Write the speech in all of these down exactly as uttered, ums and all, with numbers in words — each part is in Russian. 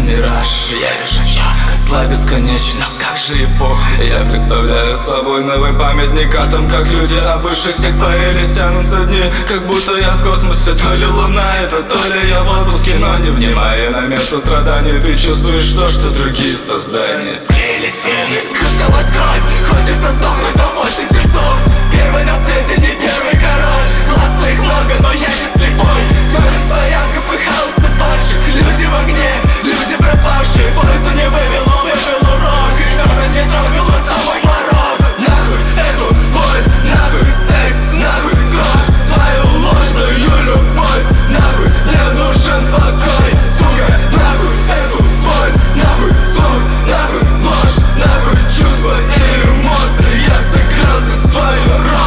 мираж, я вижу четко, зла бесконечно, но как же эпоха. Я представляю собой новый памятник о том, как люди о бывших всех парились, тянутся дни, как будто я в космосе. То ли луна это, то ли я в отпуске, но не внимая на место страданий, ты чувствуешь то, что другие создания склеились вены. Скрутилась кровь, хочется сдохнуть на восемь часов. Первый на свете, не первый король. Глаз твоих много, но я не слепой. Скорость стоянков и хаоса падших. Люди в огне, люди пропавшие. Поезду не вывело, вывел урок. И мёртво не трогало там мой порог. Нахуй эту боль, нахуй секс, нахуй кровь. Твою ложную любовь, нахуй мне нужен покой. Сука, нахуй эту боль, нахуй сон, нахуй ложь, нахуй чувства и эмоции. Я сыграл за свою роль.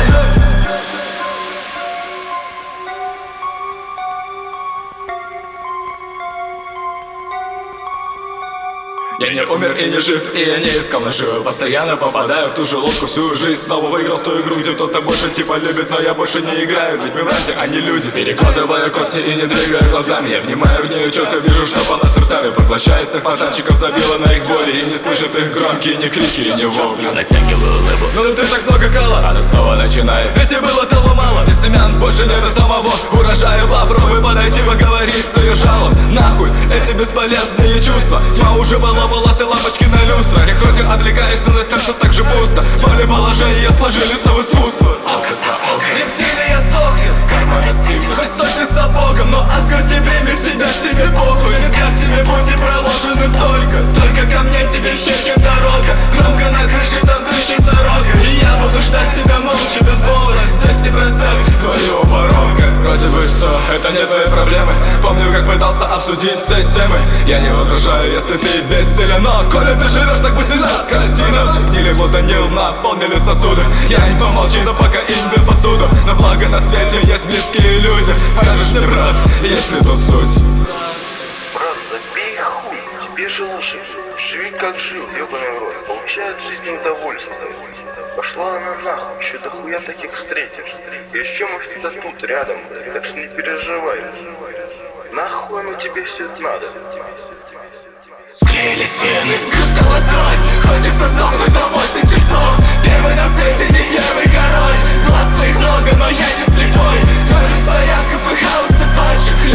Я не умер и не жив, и я не искал наживы. Постоянно попадаю в ту же лодку всю жизнь. Снова выиграл в ту игру, где кто-то больше типа любит, но я больше не играю. Ведь мы братья, а не люди. Перекладывая кости и не двигая глазами, я внимаю в нее, четко вижу, что она сердцами поглощает всех пацанчиков, забила на их боли. И не слышит их громкие ни крики и ни вопли. Натягиваю лыбу, но ты так много кала, она снова начинает. Ведь и было того мало, ведь семян больше не до самого урожая. Попробуй подойти, поговорить с ее жалоб. Нахуй эти бесполезные чувства. Тьма уже была волосы, лампочки на люстрах. Я хоть и отвлекаюсь, но на сердце так же пусто. Поле положения сложились в искусство. Око за око, рептилия сдохнет, карма настигнет. Хоть стой ты за Богом, но Асгард не примет тебя, тебе похуй. Как тебе пути проложены только, только ко мне тебе херхер дорога. Громко на крыше там кричится рога. И я буду ждать тебя молча, без бола. Здесь не бросай твоего порога. Вроде бы все, это не твои проблемы. Помню, как пытался обсудить все темы. Я не возражаю, если ты бессилен, но коли ты живешь так быстро, скотина. Гнили будто Нил, наполнили сосуды. Я не помолчи, но пока им бил посуду. Но благо на свете есть близкие люди. Скажешь мне, брат, есть ли тут суть? Брат, забей хуй, тебе же лучше. Живи как жил, ебаный в рот. Получай от жизни удовольствие. Пошла она нахуй, еще дохуя таких встретишь. И еще мы всегда тут, рядом, так что не переживай. Нахуй оно тебе все это надо? Склеились вены, скрутилась кровь. Хочется сдохнуть на восемь часов. Первый на свете, не первый король. Глаз твоих много, но я не слепой. Скорость стоянков и хаоса падших.